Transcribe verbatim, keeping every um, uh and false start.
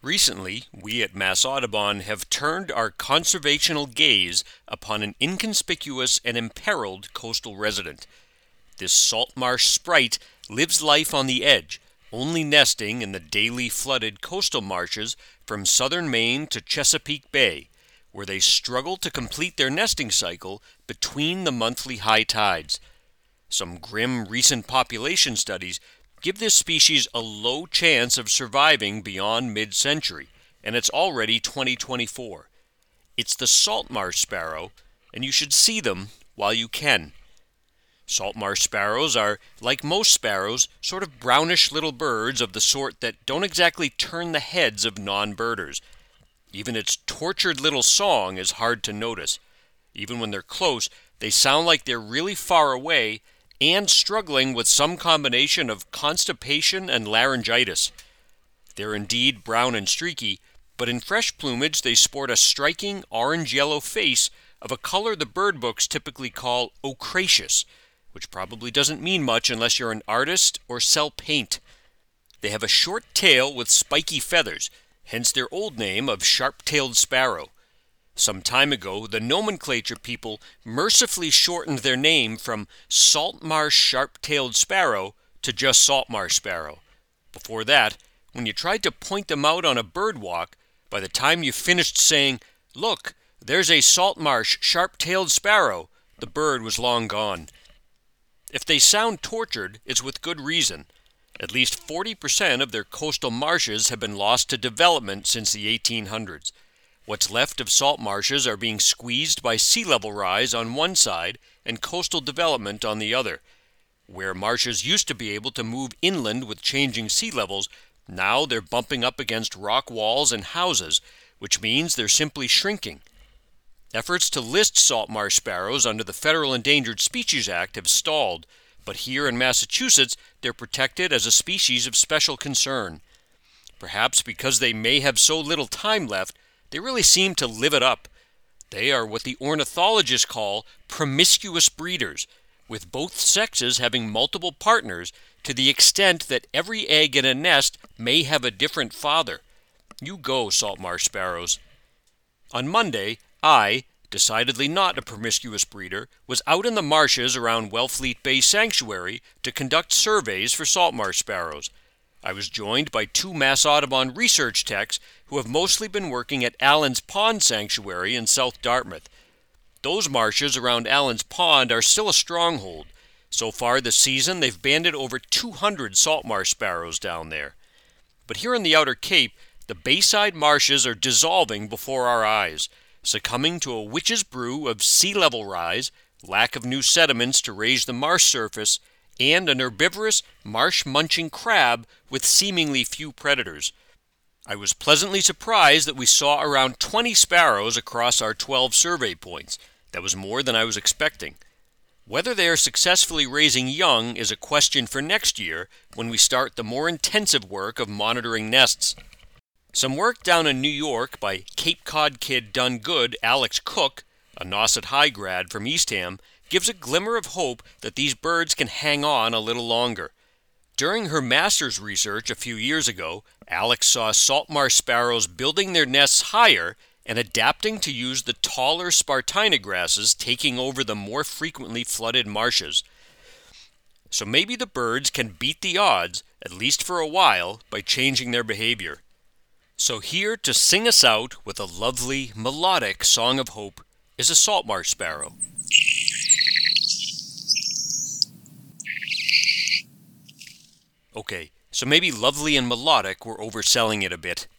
Recently, we at Mass Audubon have turned our conservational gaze upon an inconspicuous and imperiled coastal resident. This salt marsh sprite lives life on the edge, only nesting in the daily flooded coastal marshes from southern Maine to Chesapeake Bay, where they struggle to complete their nesting cycle between the monthly high tides. Some grim recent population studies give this species a low chance of surviving beyond mid-century, and it's already twenty twenty-four. It's the salt marsh sparrow, and you should see them while you can. Salt marsh sparrows are, like most sparrows, sort of brownish little birds of the sort that don't exactly turn the heads of non-birders. Even its tortured little song is hard to notice. Even when they're close, they sound like they're really far away and struggling with some combination of constipation and laryngitis. They're indeed brown and streaky, but in fresh plumage they sport a striking orange-yellow face of a color the bird books typically call ochraceous, which probably doesn't mean much unless you're an artist or sell paint. They have a short tail with spiky feathers, hence their old name of sharp-tailed sparrow. Some time ago, the nomenclature people mercifully shortened their name from salt marsh sharp-tailed sparrow to just salt marsh sparrow. Before that, when you tried to point them out on a bird walk, by the time you finished saying, "Look, there's a salt marsh sharp-tailed sparrow," the bird was long gone. If they sound tortured, it's with good reason. At least forty percent of their coastal marshes have been lost to development since the eighteen hundreds. What's left of salt marshes are being squeezed by sea level rise on one side and coastal development on the other. Where marshes used to be able to move inland with changing sea levels, now they're bumping up against rock walls and houses, which means they're simply shrinking. Efforts to list salt marsh sparrows under the Federal Endangered Species Act have stalled, but here in Massachusetts they're protected as a species of special concern. Perhaps because they may have so little time left, they really seem to live it up. They are what the ornithologists call promiscuous breeders, with both sexes having multiple partners to the extent that every egg in a nest may have a different father. You go, salt marsh sparrows. On Monday, I, decidedly not a promiscuous breeder, was out in the marshes around Wellfleet Bay Sanctuary to conduct surveys for salt marsh sparrows. I was joined by two Mass Audubon research techs who have mostly been working at Allen's Pond Sanctuary in South Dartmouth. Those marshes around Allen's Pond are still a stronghold. So far this season, they've banded over two hundred salt marsh sparrows down there. But here in the Outer Cape, the bayside marshes are dissolving before our eyes, succumbing to a witch's brew of sea level rise, lack of new sediments to raise the marsh surface, and an herbivorous, marsh-munching crab with seemingly few predators. I was pleasantly surprised that we saw around twenty sparrows across our twelve survey points. That was more than I was expecting. Whether they are successfully raising young is a question for next year when we start the more intensive work of monitoring nests. Some work down in New York by Cape Cod kid done good Alex Cook, a Nauset High grad from Eastham, gives a glimmer of hope that these birds can hang on a little longer. During her master's research a few years ago, Alex saw salt marsh sparrows building their nests higher and adapting to use the taller Spartina grasses taking over the more frequently flooded marshes. So maybe the birds can beat the odds, at least for a while, by changing their behavior. So here to sing us out with a lovely, melodic song of hope is a salt marsh sparrow. Okay, so maybe lovely and melodic were overselling it a bit.